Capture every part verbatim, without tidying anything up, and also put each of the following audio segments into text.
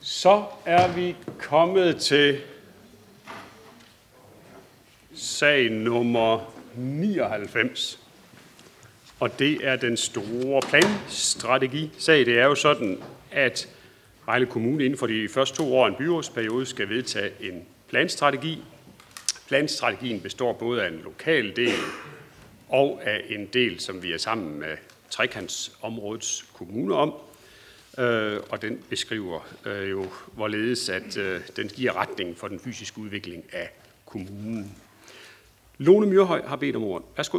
Så er vi kommet til sag nummer nioghalvfems, og det er den store planstrategisag. Det er jo sådan, at Vejle Kommune inden for de første to år af en byrådsperiode skal vedtage en planstrategi. Planstrategien består både af en lokal del og af en del, som vi er sammen med trekantsområdets kommuner om. Øh, og den beskriver øh, jo, hvorledes at øh, den giver retning for den fysiske udvikling af kommunen. Lone Myrhøj har bedt om ordet. Værsgo.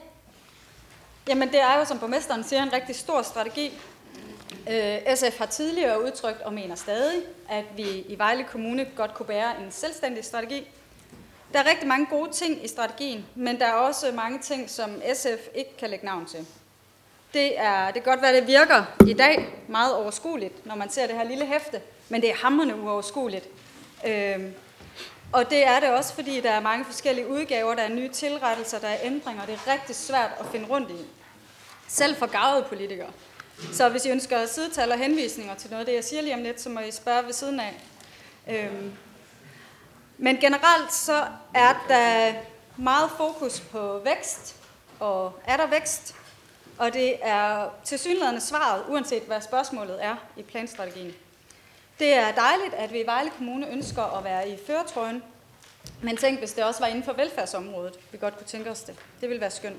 Jamen det er jo, som borgmesteren siger, en rigtig stor strategi. Øh, S F har tidligere udtrykt og mener stadig, at vi i Vejle Kommune godt kunne bære en selvstændig strategi. Der er rigtig mange gode ting i strategien, men der er også mange ting, som S F ikke kan lægge navn til. Det, er, det kan godt være, det virker i dag meget overskueligt, når man ser det her lille hæfte, men det er hamrende uoverskueligt. Øhm, og det er det også, fordi der er mange forskellige udgaver, der er nye tilrettelser, der er ændringer, det er rigtig svært at finde rundt i. Selv for garvede politikere. Så hvis I ønsker sidetal og henvisninger til noget af det, jeg siger lige om lidt, så må I spørge ved siden af. Øhm, men generelt så er der meget fokus på vækst, og er der vækst? Og det er tilsyneladende svaret, uanset hvad spørgsmålet er i planstrategien. Det er dejligt, at vi i Vejle Kommune ønsker at være i førertrøjen, men tænk, hvis det også var inden for velfærdsområdet, vi godt kunne tænke os det. Det ville være skønt.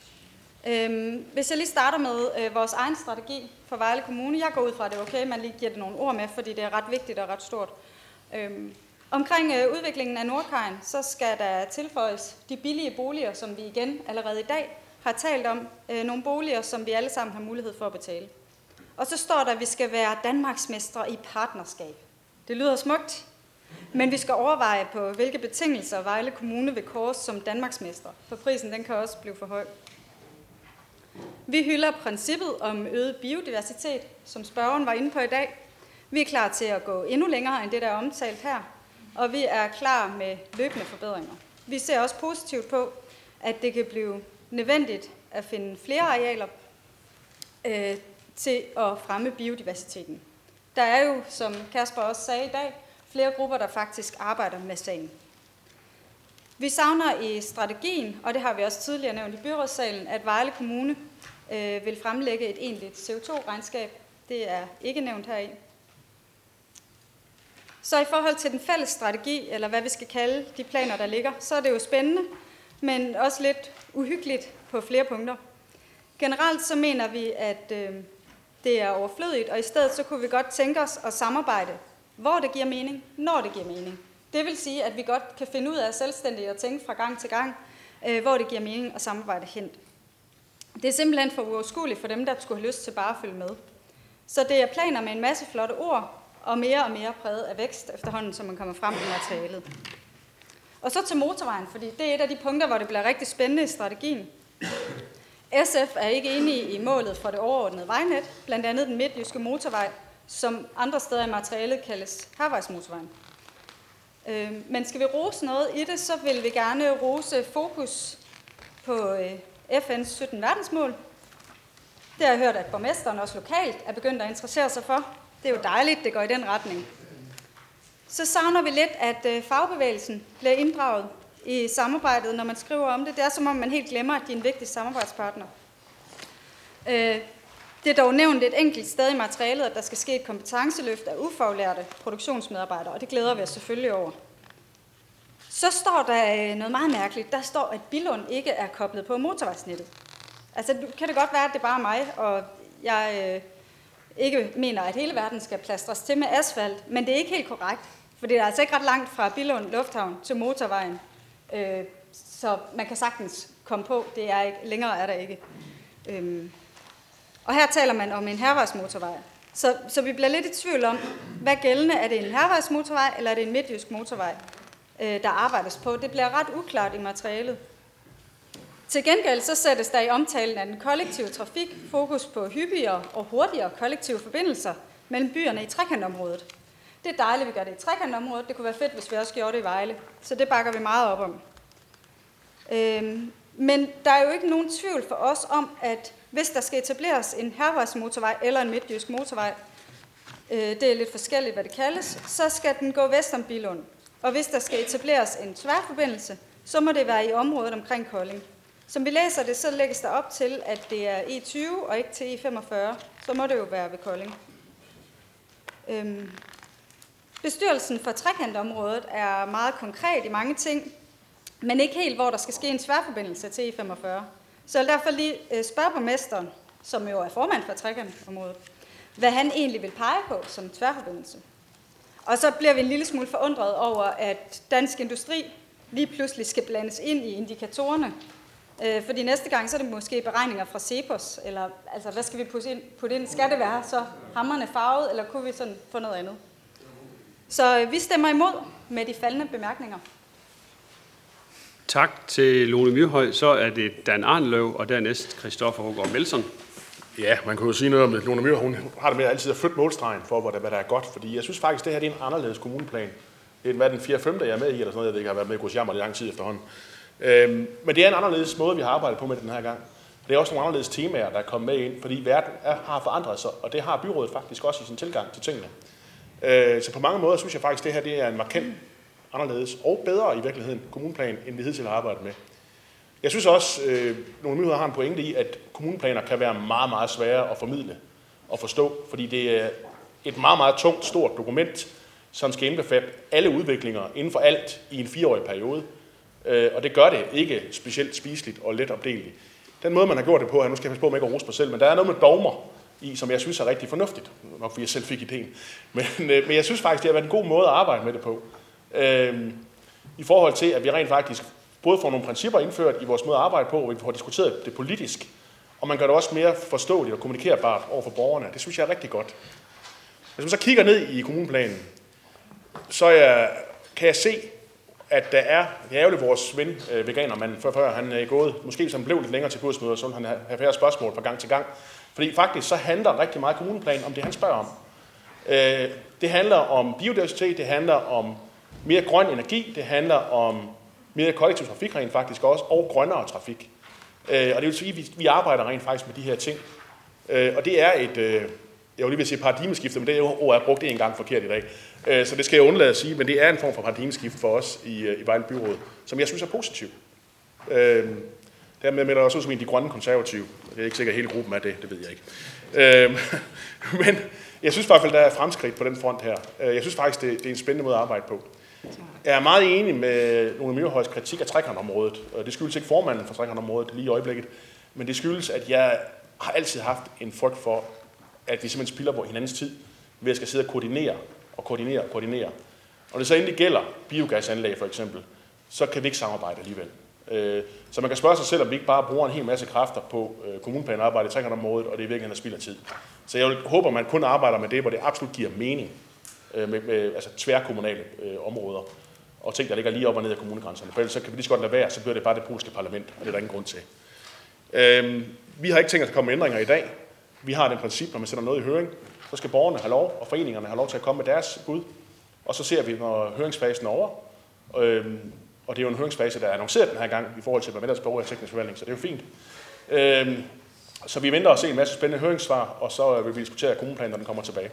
Øhm, hvis jeg lige starter med øh, vores egen strategi for Vejle Kommune. Jeg går ud fra, at det er okay, man lige giver det nogle ord med, fordi det er ret vigtigt og ret stort. Øhm, omkring øh, udviklingen af Nordkajen, så skal der tilføjes de billige boliger, som vi igen allerede i dag har talt om, øh, nogle boliger, som vi alle sammen har mulighed for at betale. Og så står der, at vi skal være Danmarksmestre i partnerskab. Det lyder smukt, men vi skal overveje på, hvilke betingelser Vejle Kommune vil kåres som Danmarksmestre, for prisen den kan også blive for høj. Vi hylder princippet om øget biodiversitet, som spørgeren var inde på i dag. Vi er klar til at gå endnu længere end det, der er omtalt her, og vi er klar med løbende forbedringer. Vi ser også positivt på, at det kan blive nødvendigt at finde flere arealer øh, til at fremme biodiversiteten. Der er jo, som Kasper også sagde i dag, flere grupper, der faktisk arbejder med sagen. Vi savner i strategien, og det har vi også tidligere nævnt i byrådssalen, at Vejle Kommune øh, vil fremlægge et egentligt C O to regnskab. Det er ikke nævnt heri. Så i forhold til den fælles strategi, eller hvad vi skal kalde de planer, der ligger, så er det jo spændende, men også lidt uhyggeligt på flere punkter. Generelt så mener vi, at øh, det er overflødigt, og i stedet så kunne vi godt tænke os at samarbejde, hvor det giver mening, når det giver mening. Det vil sige, at vi godt kan finde ud af selvstændigt og tænke fra gang til gang, øh, hvor det giver mening at samarbejde hen. Det er simpelthen for uoverskueligt for dem, der skulle have lyst til bare at følge med. Så det er planer med en masse flotte ord, og mere og mere præget af vækst efterhånden, som man kommer frem i materialet. Og så til motorvejen, fordi det er et af de punkter, hvor det bliver rigtig spændende i strategien. S F er ikke enige i målet for det overordnede vejnet, blandt andet den midtjyske motorvej, som andre steder i materialet kaldes Hærvejsmotorvejen. Men skal vi rose noget i det, så vil vi gerne rose fokus på F N's sytten verdensmål. Det har jeg hørt, at borgmesteren også lokalt er begyndt at interessere sig for. Det er jo dejligt, det går i den retning. Så savner vi lidt, at fagbevægelsen bliver inddraget i samarbejdet, når man skriver om det. Det er som om, man helt glemmer, at de er en vigtig samarbejdspartner. Det er dog nævnt et enkelt sted i materialet, at der skal ske et kompetenceløft af ufaglærte produktionsmedarbejdere, og det glæder vi os selvfølgelig over. Så står der noget meget mærkeligt. Der står, at Billund ikke er koblet på motorvejsnettet. Altså, kan det godt være, at det er bare mig, og jeg øh, ikke mener, at hele verden skal plastres til med asfalt, men det er ikke helt korrekt, for det er altså ikke ret langt fra Billund Lufthavn til motorvejen, øh, så man kan sagtens komme på. Det er ikke, længere er der ikke. Øhm. Og her taler man om en hærvejsmotorvej. Så, så vi bliver lidt i tvivl om, hvad gældende er det en hærvejsmotorvej, eller er det en midtjysk motorvej, øh, der arbejdes på. Det bliver ret uklart i materialet. Til gengæld så sættes der i omtalen af den kollektive trafik fokus på hyppigere og hurtigere kollektive forbindelser mellem byerne i trekantområdet. Det er dejligt, at vi gør det i trekantområdet. Det kunne være fedt, hvis vi også gjorde det i Vejle. Så det bakker vi meget op om. Øhm, men der er jo ikke nogen tvivl for os om, at hvis der skal etableres en hærvejsmotorvej eller en midtjysk motorvej, det er lidt forskelligt, hvad det kaldes, så skal den gå vest om Billund. Og hvis der skal etableres en tværforbindelse, så må det være i området omkring Kolding. Som vi læser det, så lægges der op til, at det er E tyve og ikke til E femogfyrre. Så må det jo være ved Kolding. Øhm. Bestyrelsen for trekantområdet er meget konkret i mange ting, men ikke helt, hvor der skal ske en tværforbindelse til E femogfyrre. Så jeg vil derfor lige spørge borgmesteren, som jo er formand for trekantområdet, hvad han egentlig vil pege på som tværforbindelse. Og så bliver vi en lille smule forundret over, at Dansk Industri lige pludselig skal blandes ind i indikatorerne. Fordi næste gang, så er det måske beregninger fra Cepos, eller altså, hvad skal vi putte ind? Putte ind? Skal det være så hamrende farvet, eller kunne vi sådan få noget andet? Så vi stemmer imod med de faldende bemærkninger. Tak til Lone Myrhøj. Så er det Dan Arnløv, og dernæst Christoffer Aagaard Melson. Ja, man kunne jo sige noget om det. Lone Myrhøj, hun har det med altid at flytte målstregen for, hvad der, hvad der er godt. Fordi jeg synes faktisk, det her det er en anderledes kommuneplan. Det er hvad, den fjerde femte jeg er med i, eller sådan noget. Jeg ved ikke, jeg har været med i Grusjammer i lang tid efterhånden. Øhm, men det er en anderledes måde, vi har arbejdet på med den her gang. Det er også nogle anderledes temaer, der er kommet med ind, fordi verden er, har forandret sig, og det har byrådet faktisk også i sin tilgang til tingene. Øh, så på mange måder synes jeg faktisk, at det her det er en markant anderledes og bedre i virkeligheden kommuneplan, end vi hidtil har arbejdet med. Jeg synes også, øh, nogle myndigheder har en pointe i, at kommuneplaner kan være meget, meget svære at formidle og forstå, fordi det er et meget, meget tungt, stort dokument, som skal indbefatte alle udviklinger inden for alt i en fireårig periode. Øh, og det gør det ikke specielt spiseligt og let opdeleligt. Den måde, man har gjort det på her, nu skal jeg passe på, at jeg ikke rose mig selv, men der er noget med dogmer i, som jeg synes er rigtig fornuftigt. Nok fordi jeg selv fik idéen. Men, øh, men jeg synes faktisk, det har været en god måde at arbejde med det på. Øh, I forhold til, at vi rent faktisk både får nogle principper indført i vores måde at arbejde på, og vi får diskuteret det politisk, og man gør det også mere forståeligt og kommunikerbart over for borgerne. Det synes jeg er rigtig godt. Hvis man så kigger ned i kommuneplanen, så jeg, kan jeg se, at der er, det er ærgerligt vores ven, øh, veganermanden, før, før han er gået, måske som blev lidt længere til kursmøder, så han har færre spørgsmål fra gang til gang. Fordi faktisk så handler rigtig meget kommuneplanen om det, han spørger om. Øh, det handler om biodiversitet, det handler om mere grøn energi, det handler om mere kollektiv trafik rent faktisk også, og grønnere trafik. Øh, og det vil sige, at vi, vi arbejder rent faktisk med de her ting. Øh, og det er et, øh, jeg vil lige vil sige paradigmeskifte, men det ord er brugt en gang forkert i dag. Øh, så det skal jeg undlade at sige, men det er en form for paradigmeskift for os i, i Vejle Byråd, som jeg synes er positiv. Øh, Dermed melder jeg også ud som en af de grønne konservative. Det er ikke sikkert, at hele gruppen er det, det ved jeg ikke. Øh, men jeg synes i hvert fald, der er fremskridt på den front her. Jeg synes faktisk, det, det er en spændende måde at arbejde på. Jeg er meget enig med Lone Myrhøjs kritik af trekantområdet. Det skyldes ikke formanden for trekantområdet lige i øjeblikket, men det skyldes, at jeg har altid haft en frygt for, at vi simpelthen spilder på hinandens tid ved at skal sidde og koordinere og koordinere og koordinere. Og når det så endelig gælder biogasanlæg for eksempel, så kan vi ikke samarbejde alligevel. Så man kan spørge sig selv, om vi ikke bare bruger en hel masse kræfter på kommuneplanarbejde i trekantområdet, og det er virkelig en spild af tid. Så jeg håber, man kun arbejder med det, hvor det absolut giver mening. Med, med altså tværkommunale øh, områder, og ting, der ligger lige op og ned af kommunegrænserne. For ellers så kan vi lige så godt lade være, så bliver det bare det polske parlament, og det er der ingen grund til. Øhm, vi har ikke tænkt os at komme med ændringer i dag. Vi har den princip, når man sender noget i høring, så skal borgerne have lov, og foreningerne have lov til at komme med deres bud, og så ser vi, når høringsfasen er over. Øhm, og det er jo en høringsfase, der er annonceret den her gang, i forhold til, hvad der er behov af teknisk forvaltning, så det er jo fint. Øhm, så vi venter og se en masse spændende høringssvar, og så vil vi diskutere kommuneplanen, når den kommer tilbage.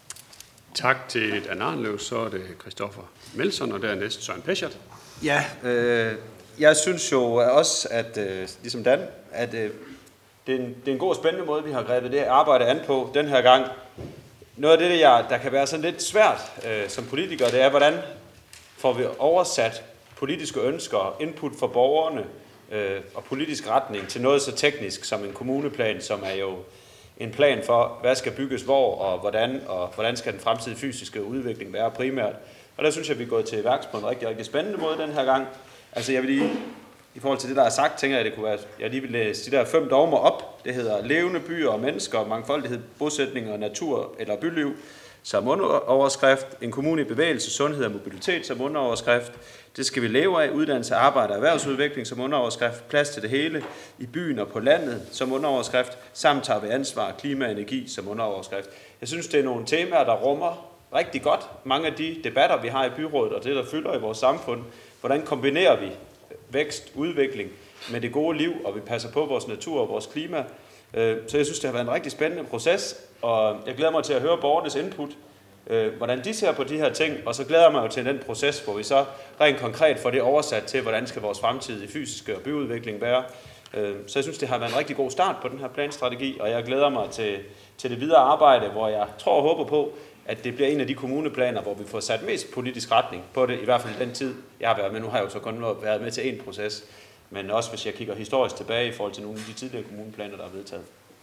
Tak til Dan Arnløv, så er det Christoffer Melson, og dernæst Søren Peschert. Ja, øh, jeg synes jo også, at øh, ligesom Dan, at øh, det, er en, det er en god og spændende måde, vi har grebet det arbejde an på den her gang. Noget af det, der, der kan være sådan lidt svært øh, som politiker, det er, hvordan får vi oversat politiske ønsker og input fra borgerne øh, og politisk retning til noget så teknisk som en kommuneplan, som er jo en plan for, hvad skal bygges hvor, og hvordan, og hvordan skal den fremtidige fysiske udvikling være primært. Og der synes jeg, vi er gået til værks på en rigtig, rigtig spændende måde den her gang. Altså jeg vil lige, i forhold til det, der er sagt, tænker jeg, at det kunne være, jeg lige vil læse de der fem dogmer op. Det hedder levende byer og mennesker, mangfoldighed, bosætning og natur eller byliv som underoverskrift. En kommune i bevægelse, sundhed og mobilitet som underoverskrift. Det skal vi leve af. Uddannelse, arbejde og erhvervsudvikling som underoverskrift. Plads til det hele i byen og på landet som underoverskrift. Samt tager vi ansvar, klima og energi som underoverskrift. Jeg synes, det er nogle temaer, der rummer rigtig godt mange af de debatter, vi har i byrådet og det, der fylder i vores samfund. Hvordan kombinerer vi vækst, udvikling med det gode liv, og vi passer på vores natur og vores klima. Så jeg synes, det har været en rigtig spændende proces, og jeg glæder mig til at høre borgernes input øh, hvordan de ser på de her ting, og så glæder jeg mig jo til den proces, hvor vi så rent konkret får det oversat til, hvordan skal vores fremtidige fysiske og byudvikling være. Øh, så jeg synes, det har været en rigtig god start på den her planstrategi, og jeg glæder mig til, til det videre arbejde, hvor jeg tror og håber på, at det bliver en af de kommuneplaner, hvor vi får sat mest politisk retning på det, i hvert fald i den tid, jeg har været med. Nu har jeg jo så kun været med til en proces, men også hvis jeg kigger historisk tilbage i forhold til nogle af de tidligere kommuneplaner, der er vedtaget.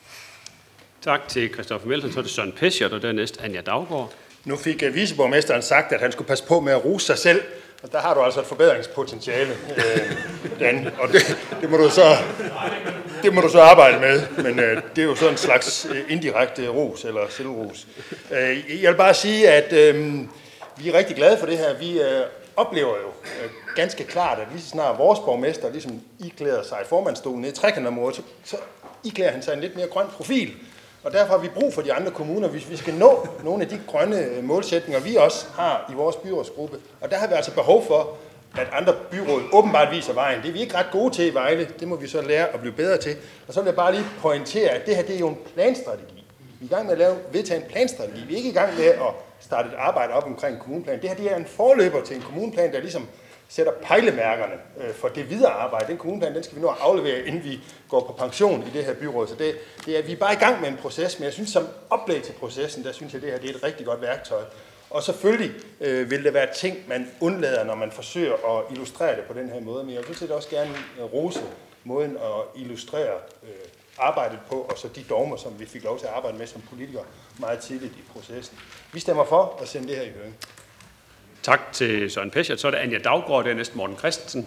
Tak til Christoffer Melton, så er det Søren Peschert, og dernæst Anja Daugaard. Nu fik uh, viceborgmesteren sagt, at han skulle passe på med at ruse sig selv, og der har du altså et forbedringspotentiale, øh, Dan, og det, det, må du så, det må du så arbejde med, men øh, det er jo sådan en slags øh, indirekte ros eller selvros. Øh, jeg vil bare sige, at øh, vi er rigtig glade for det her. Vi øh, oplever jo øh, ganske klart, at lige så snart vores borgmester ligesom iklæder sig i formandsstolen nede i trekantområdet, så, så iklæder han sig en lidt mere grøn profil. Og derfor har vi brug for de andre kommuner, hvis vi skal nå nogle af de grønne målsætninger, vi også har i vores byrådsgruppe. Og der har vi altså behov for, at andre byråd åbenbart viser vejen. Det er vi ikke ret gode til i Vejle, det må vi så lære at blive bedre til. Og så vil jeg bare lige pointere, at det her det er jo en planstrategi. Vi er i gang med at lave, vedtage en planstrategi. Vi er ikke i gang med at starte et arbejde op omkring en kommuneplan. Det her det er en forløber til en kommuneplan, der ligesom sætter pejlemærkerne for det videre arbejde. Den kommuneplan, den skal vi nå at aflevere, inden vi går på pension i det her byråd. Så det, det er, vi er bare i gang med en proces, men jeg synes, som oplæg til processen, der synes jeg, det her det er et rigtig godt værktøj. Og selvfølgelig øh, vil det være ting, man undlader, når man forsøger at illustrere det på den her måde. Men jeg vil også gerne rose måden at illustrere øh, arbejdet på, og så de dogmer, som vi fik lov til at arbejde med som politikere meget tidligt i processen. Vi stemmer for at sende det her i høring. Tak til Søren Peschert. Så er det Anja Daugaard, dernæst Morten Christensen.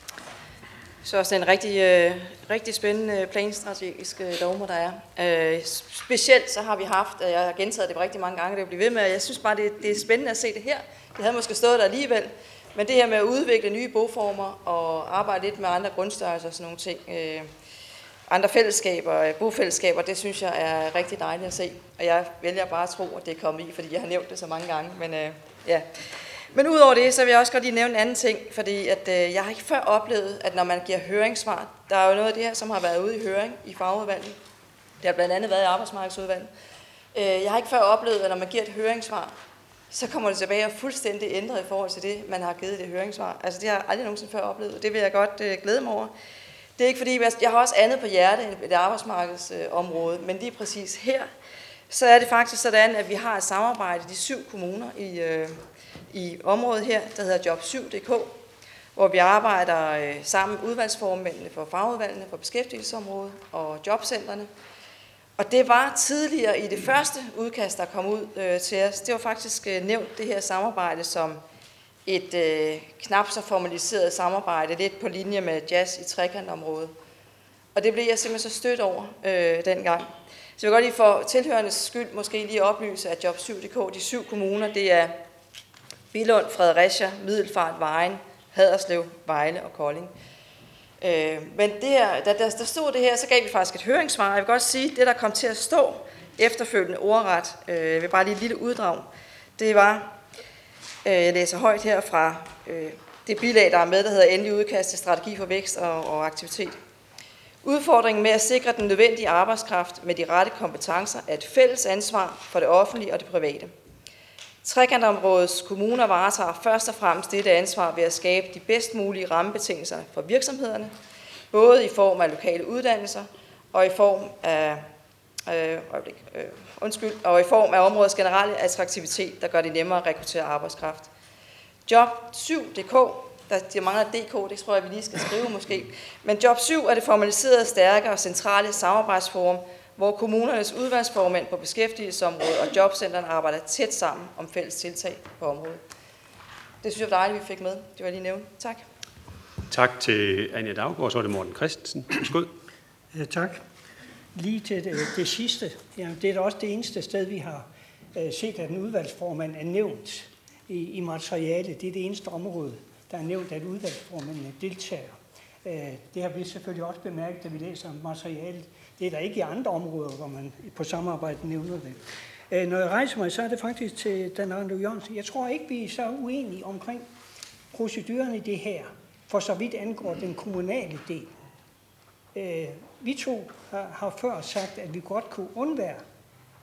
Så også en rigtig, øh, rigtig spændende planstrategiske dogmer, der er. Øh, specielt så har vi haft, og jeg har gentaget det rigtig mange gange, det bliver ved med, og jeg synes bare, det, det er spændende at se det her. Det havde måske stået der alligevel, men det her med at udvikle nye boformer og arbejde lidt med andre grundstørrelser og sådan nogle ting, øh, andre fællesskaber, bofællesskaber, det synes jeg er rigtig dejligt at se. Og jeg vælger bare at tro, at det er kommet i, fordi jeg har nævnt det så mange gange, men øh, ja. Men udover det, så vil jeg også godt lige nævne en anden ting, fordi at, øh, jeg har ikke før oplevet, at når man giver høringssvar, der er jo noget af det her, som har været ude i høring i fagudvalget. Det har blandt andet været i arbejdsmarkedsudvalget. Øh, jeg har ikke før oplevet, at når man giver et høringssvar, så kommer det tilbage og fuldstændig ændret i forhold til det, man har givet det høringssvar. Altså det har jeg aldrig nogensinde før oplevet, det vil jeg godt øh, glæde mig over. Det er ikke fordi, jeg har også andet på hjerte end et arbejdsmarkedsområde, men lige præcis her, så er det faktisk sådan, at vi har et samarbejde i de syv kommuner i øh, i området her, der hedder job syv punktum d k, hvor vi arbejder øh, sammen med udvalgsformændene for fagudvalgene, for beskæftigelsesområdet og jobcentrene. Og det var tidligere i det første udkast, der kom ud øh, til os, det var faktisk øh, nævnt det her samarbejde som et øh, knap så formaliseret samarbejde, lidt på linje med jazz i trekantområdet. Og det blev jeg simpelthen så stødt over øh, dengang. Så jeg vil godt lige for tilhørendes skyld måske lige oplyse, at job syv punktum d k, de syv kommuner, det er Billund, Fredericia, Middelfart, Vejen, Haderslev, Vejle og Kolding. Øh, men det her, da der stod det her, så gav vi faktisk et høringssvar. Jeg vil godt sige, at det, der kom til at stå efterfølgende ordret, øh, jeg vil bare lige et lille uddrag, det var, øh, jeg læser højt her fra øh, det bilag, der er med, der hedder endelig udkast til strategi for vækst og, og aktivitet. Udfordringen med at sikre den nødvendige arbejdskraft med de rette kompetencer er et fælles ansvar for det offentlige og det private. Trekantområdets kommuner varetager først og fremmest dette ansvar ved at skabe de bedst mulige rammebetingelser for virksomhederne, både i form af lokale uddannelser og i form af, øh, øh, undskyld, og i form af områdets generelle attraktivitet, der gør det nemmere at rekruttere arbejdskraft. job syv punktum d k, der, der mangler D K, det tror jeg, vi lige skal skrive måske, men job syv er det formaliserede, stærke og centrale samarbejdsforum, hvor kommunernes udvalgsformænd på beskæftigelsesområdet og jobcentrene arbejder tæt sammen om fælles tiltag på området. Det synes jeg var dejligt, vi fik med. Det var jeg lige nævne. Tak. Tak til Anja Daugaard, så er det Morten Christensen. Værsgo. Ja, tak. Lige til det, det sidste. Ja, det er da også det eneste sted, vi har uh, set, at en udvalgsformand er nævnt i, i materialet. Det er det eneste område, der er nævnt, at udvalgsformændene deltager. Uh, det har vi selvfølgelig også bemærket, da vi læser materialet. Det er der ikke i andre områder, hvor man på samarbejde nævner det. Når jeg rejser mig, så er det faktisk til Dan Randrup Jørgensen. Jeg tror ikke, vi er så uenige omkring proceduren i det her, for så vidt angår den kommunale del. Vi to har før sagt, at vi godt kunne undvære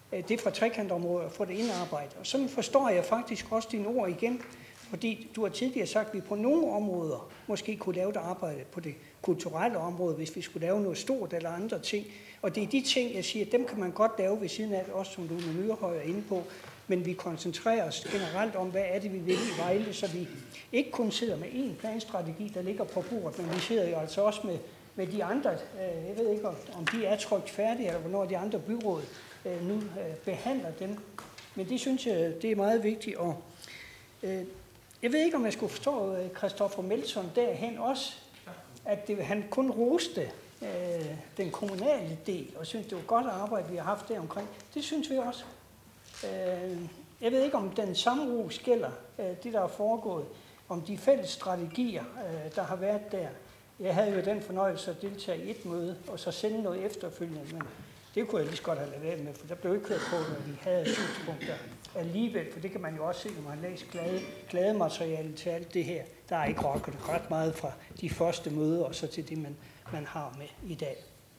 det fra trekantområdet og få det indarbejdet. Og sådan forstår jeg faktisk også dine ord igen, fordi du har tidligere sagt, at vi på nogle områder måske kunne lave det arbejde på det kulturelle område, hvis vi skulle lave noget stort eller andre ting. Og det er de ting, jeg siger, dem kan man godt lave ved siden af det, også som Lone Myrhøj er inde på, men vi koncentrerer os generelt om, hvad er det, vi vil i Vejle, så vi ikke kun sidder med én planstrategi, der ligger på bordet, men vi sidder jo altså også med, med de andre. Jeg ved ikke, om de er trykt færdige, eller hvornår de andre byråd nu behandler dem. Men det synes jeg, det er meget vigtigt. Og jeg ved ikke, om jeg skulle forstå Christoffer Melson derhen også, at det, han kun roste øh, den kommunale del, og synes, det var godt arbejde, vi har haft der omkring. Det synes vi også. Øh, jeg ved ikke, om den samme ros gælder øh, det, der er foregået, om de fælles strategier, øh, der har været der. Jeg havde jo den fornøjelse at deltage i et møde, og så sende noget efterfølgende, men det kunne jeg lige så godt have lavet være med, for der blev ikke kørt på, når vi havde synspunkter alligevel, for det kan man jo også se, når man har læst glade, glade materiale til alt det her. Der er ikke rokket ret meget fra de første møder, og så til det, man, man har med i dag.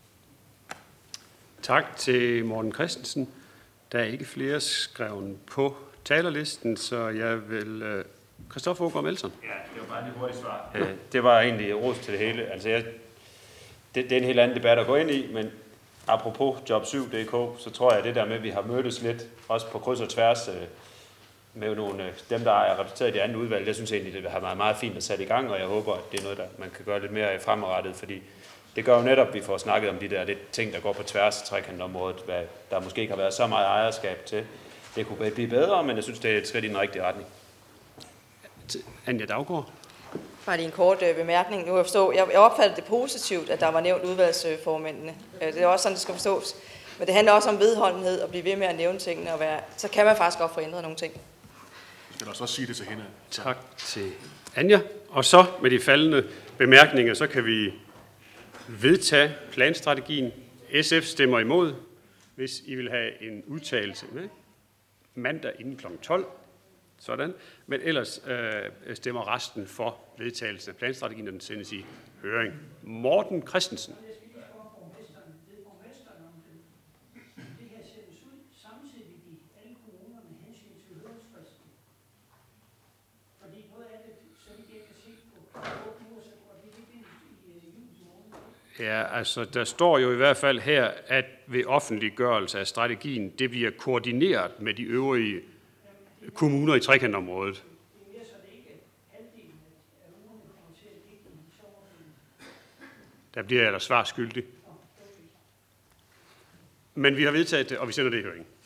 Tak til Morten Christensen. Der er ikke flere skrevet på talerlisten, så jeg vil... Christoffer Aagaard Melson. Ja, det var bare et hurtigt svar. Øh, det var egentlig ros til det hele. Altså, jeg, det, det er en helt anden debat at gå ind i, men apropos job syv punktum d k, så tror jeg, at det der med, at vi har mødtes lidt, også på kryds og tværs, øh, med nogle, øh, dem, der er repræsenteret i det andet udvalg, det synes jeg egentlig, det har været meget fint at sætte i gang, og jeg håber, at det er noget, der man kan gøre lidt mere fremadrettet, fordi det gør jo netop, at vi får snakket om de der lidt ting, der går på tværs af trekantområdet, hvad der måske ikke har været så meget ejerskab til. Det kunne blive bedre, men jeg synes, det er et skridt i den rigtige retning. Anja Daugaard. Bare lige en kort øh, bemærkning. Nu jeg forstå, jeg, jeg opfattede det positivt, at der var nævnt udvalgsformændene. Øh, det er også sådan, det skal forstås. Men det handler også om vedholdenhed og blive ved med at nævne tingene, og være, så kan man faktisk godt få ændret nogle ting. Jeg skal også sige det til hende. Tak til Anja. Og så med de faldende bemærkninger, så kan vi vedtage planstrategien. S F stemmer imod, hvis I vil have en udtalelse med mandag inden klokken tolv. Sådan. Men ellers øh, stemmer resten for vedtagelsen af planstrategien, når den sendes i høring. Morten Christensen. Ja, altså der står jo i hvert fald her, at ved offentliggørelse af strategien, det bliver koordineret med de øvrige kommuner i trekantområdet. Der bliver jeg da svar skyldig. Men vi har vedtaget det, og vi sender det i høring.